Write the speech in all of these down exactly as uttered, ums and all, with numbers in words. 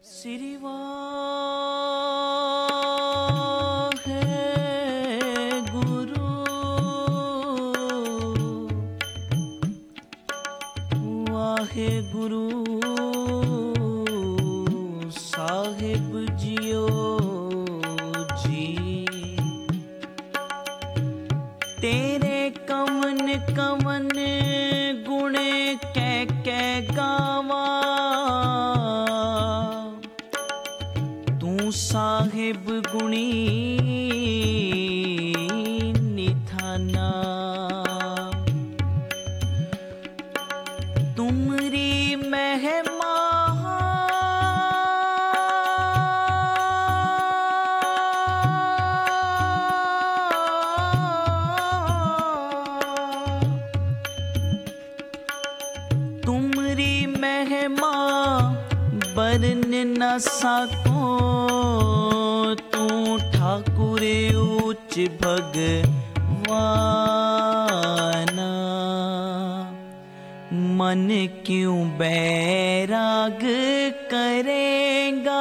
श्री वाहेगुरु वाहेगुरु साहिब जियो जी। तेरे कवन कवन गुण कै कै गावा, साहिब गुणी निधाना। तुमरी महिमा तुमरी महिमा बरन न सको, तू ठाकुर उच्च भगवाना। मन क्यों बैराग करेगा,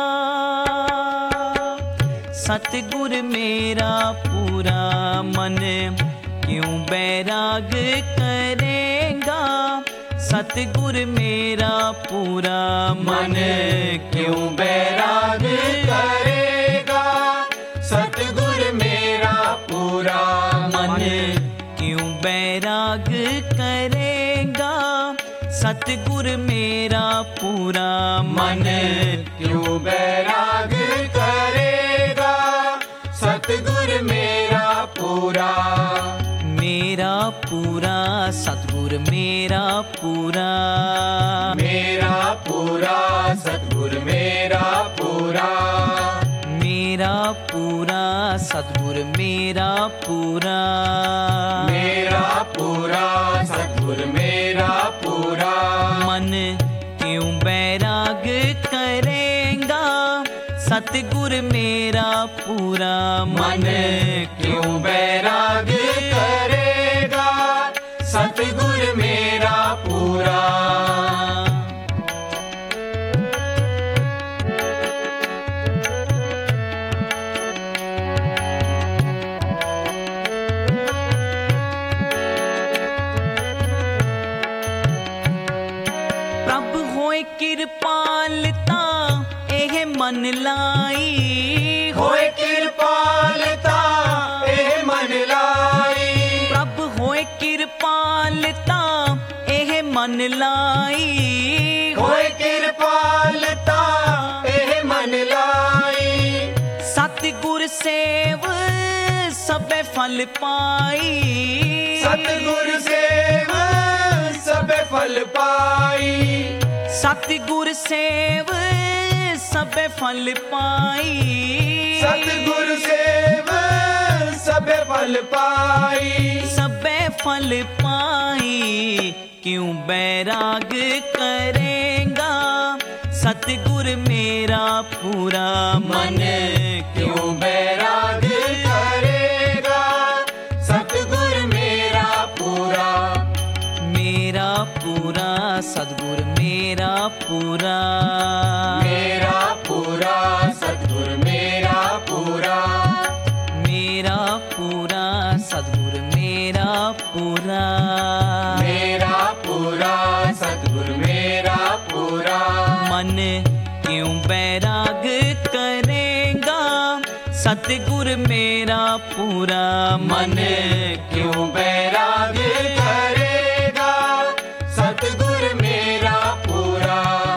सतगुर मेरा पूरा मन क्यों बैराग करेगा। सतगुर मेरा पूरा मन क्यों बैराग करेगा। सतगुर मेरा पूरा मन क्यों बैराग करेगा। सतगुर मेरा पूरा मन क्यों बैराग करेगा। सतगुर मेरा पूरा मेरा पूरा सतगुर मेरा पूरा मेरा पूरा सतगुर मेरा पूरा मेरा पूरा सतगुर मेरा पूरा मेरा पूरा सतगुर मेरा पूरा। मन क्यों बैराग करेगा। सतगुर मेरा पूरा मन क्यों बैराग करेगा। सतगुर मेरा पूरा प्रभु होए कृपालता एह मन लाई। होए कृपालता एह मन लाई। प्रभु होए कृपालता एह मन लाई। होए कृपालता एह मन लाई। सतगुर सेव सबे फल पाई। सतगुर सेव सबे फल पाई। सतगुर सेव सबे फल पाई। सतगुर सेव सबे फल पाई। सबे फल पाई क्यों बैराग करेगा। सतगुर मेरा पूरा मन क्यों बैराग करेगा। सतगुर मेरा पूरा मेरा पूरा सतगुर मेरा पूरा मेरा पूरा सतगुर मेरा पूरा मेरा पूरा सतगुर मेरा पूरा मेरा पूरा सतगुर मेरा पूरा। मन क्यों बैराग करेगा। सतगुर मेरा पूरा मन क्यों बैराग करेगा। सतगुर मेरा पूरा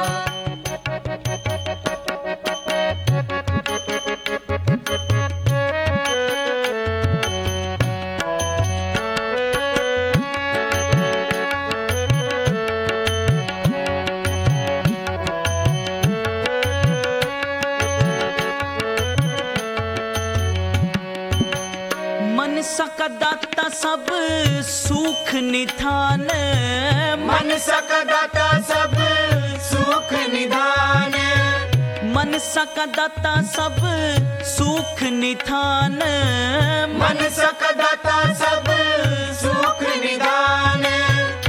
मन सका दाता सब सुख निधान। मन सका दाता सब सुख निधान। मन सका दाता सब सुख निधान। मन सका दाता सब सुख निधान।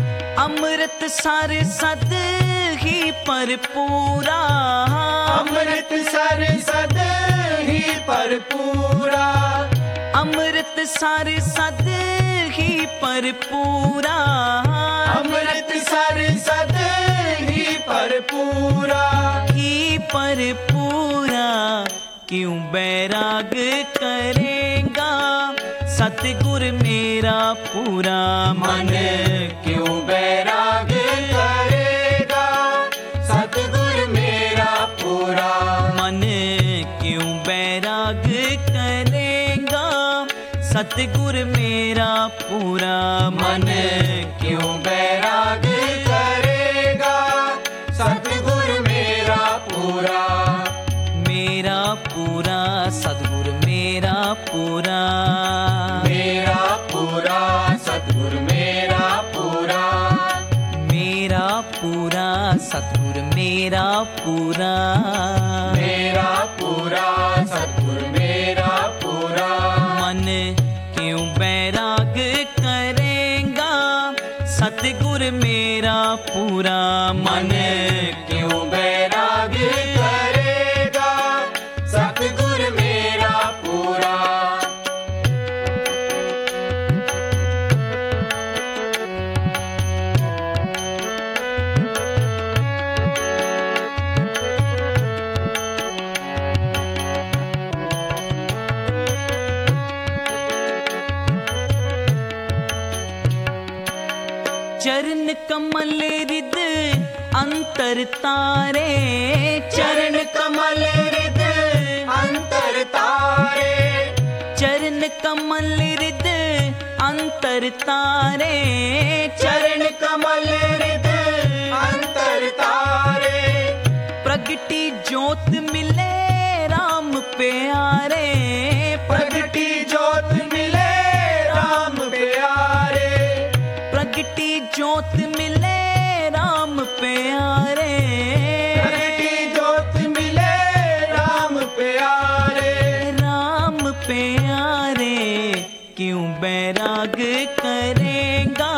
अमृत सार सद ही पर पूरा। अमृत भरपूरा, अमृत सर सद ही भरपूरा, अमृत सर सद ही भरपूरा, ही भरपूरा। क्यों बैराग करेगा सतगुर मेरा पूरा, मन क्यों बैराग करेगा सतगुर मेरा पूरा, मन क्यों बैराग करेगा सतगुर मेरा पूरा, मन क्यों बैराग करेगा सतगुर मेरा पूरा, मेरा पूरा सतगुर मेरा पूरा, मेरा पूरा सतगुर मेरा पूरा, मेरा पूरा सतगुर मेरा पूरा, मेरा पूरा सतगुर मेरा पूरा, मन क्यों बैराग करेगा सतगुर मेरा पूरा, मन क्यों बैराग करेगा सतगुर मेरा पूरा, चरण कमल रिद अंतर तारे, चरण कमल रिद अंतर तारे, चरण कमल रिद अंतर तारे, चरण कमल रिद अंतर तारे, प्रगटी ज्योत मिले राम प्यारे, प्रगटी ज्योत मिले राम प्यारे, प्रगटी ज्योत मिले राम प्यारे, प्रगटी ज्योत मिले राम प्यारे, राम प्यारे। क्यों बैराग करेगा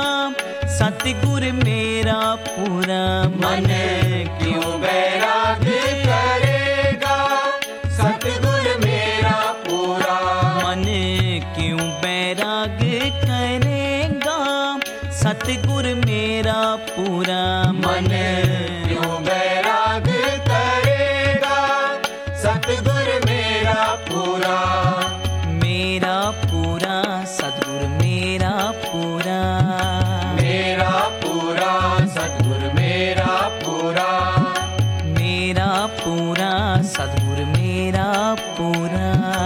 सतगुर मेरा पूरा, मन क्यों बैराग करेगा सतगुर मेरा पूरा, मन क्यों बैराग करेगा सतगुर मेरा पूरा, मन क्यों बैराग करेगा सतगुर मेरा पूरा, मेरा पूरा सतगुर मेरा पूरा, मेरा पूरा सतगुर मेरा पूरा, मेरा पूरा सतगुर मेरा पूरा,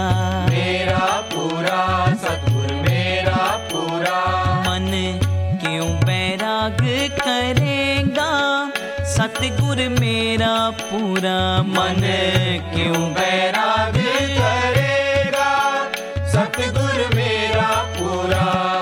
मेरा पूरा सतगुर मेरा पूरा, मन क्यों बैराग करेगा सतगुर मेरा पूरा, मन क्यों बैराग करेगा सतगुर मेरा पूरा,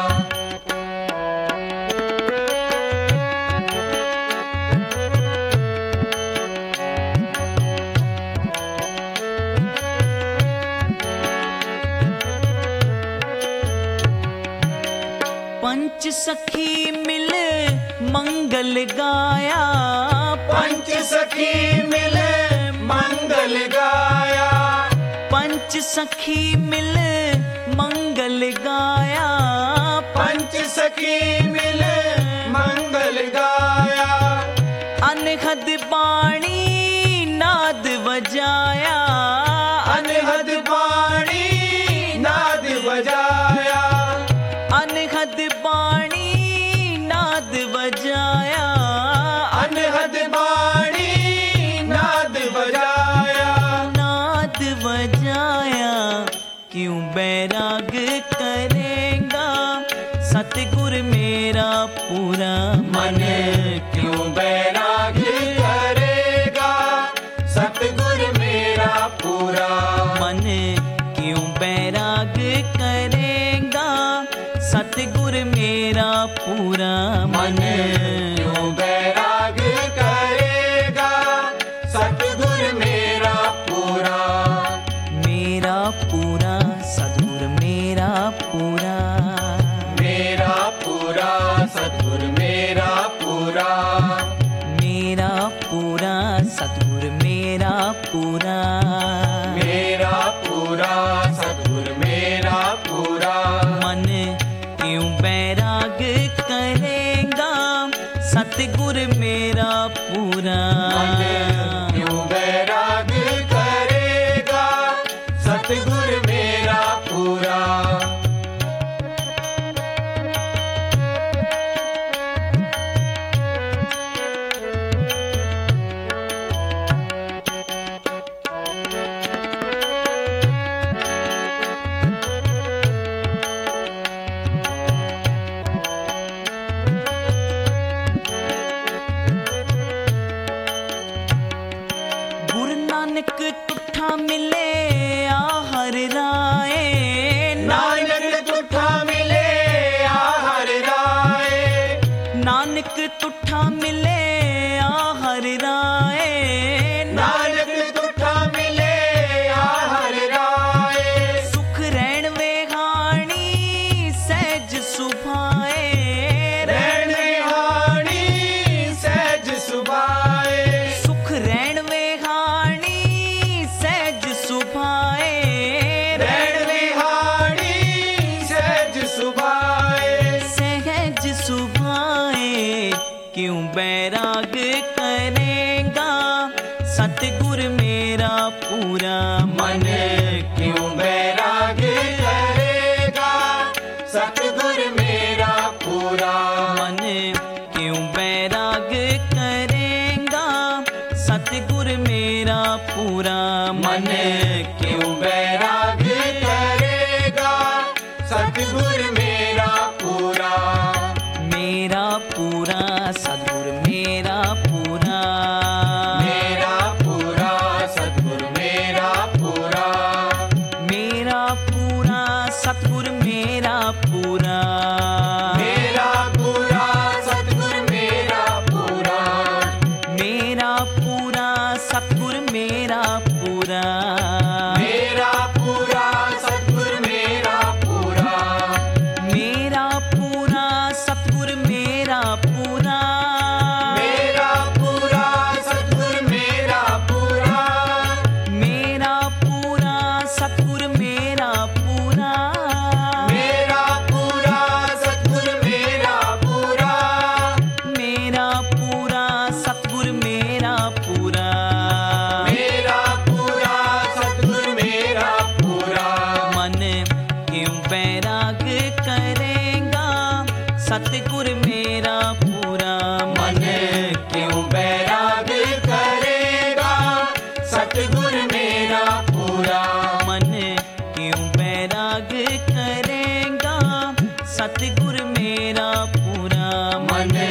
पंच सखी मिल मंगल गाया, पंच सखी मिले मंगल गाया, पंच सखी मिल मंगल गाया, पंच सखी मिले मंगल गाया, अनहद बाणी नाद बजाया, अनहद बाणी नाद बजाया, अनहद बाणी नाद बजाया, अनहद बाणी नाद बजाया, नाद बजाया। क्यों बैराग करेगा सतगुर मेरा पूरा, मन क्यों बैराग करेगा सतगुर मेरा पूरा, मन क्यों बैराग करेगा सतगुर मेरा पूरा, मन क्यों बैराग करेगा सतगुर मेरा पूरा, मेरा पूरा सतगुर मेरा पूरा, मेरा पूरा सतगुर मेरा पूरा, मेरा पूरा सतगुर मेरा पूरा, मेरा पूरा पूरा। मन क्यों बैराग करेगा सतगुर मेरा पूरा। नानक तुठा मिले आहर राय, नानक तुठा मिले आहर राय, नानक तुठा मिले आहर राय, नानक तुठा मिले आहर राय। सुख रैण वेहाणी सहज सुभाए, रैण वेहाणी सहज सुभाए, सुख रैण वेहाणी सहज सुभाए, रैण वेहाणी सहज सुभाए, सहज सुभाए। क्यों बैराग करेगा सतगुर मेरा पूरा। मन क्यों बैराग करेगा सतगुर मेरा पूरा। मन क्यों बैराग करेगा सतगुर मेरा पूरा। मन क्यों बैराग करेगा सतगुर मेरा पूरा। मेरा पूरा सतगुर मेरा पूरा। मेरा पूरा सतगुर मेरा पूरा। मेरा पूरा सतगुर मेरा पूरा। मेरा पूरा सतगुर मेरा पूरा। मेरा पूरा सतगुर मेरा पूरा। मेरा पूरा सतगुर मेरा पूरा। मेरा पूरा सतगुर मेरा पूरा। मेरा पूरा सतगुर मेरा पूरा। मेरा पूरा सतगुर मेरा पूरा। मेरा पूरा सतगुर मेरा पूरा। मेरा पूरा सतगुर मेरा पूरा। मेरा पूरा सतगुर मेरा पूरा। मन क्यों बैराग करेगा सतगुर मेरा पूरा। मन क्यों बैराग करेगा सतगुर मेरा पूरा। मन क्यों बैराग करेगा सतगुर मेरा पूरा। मन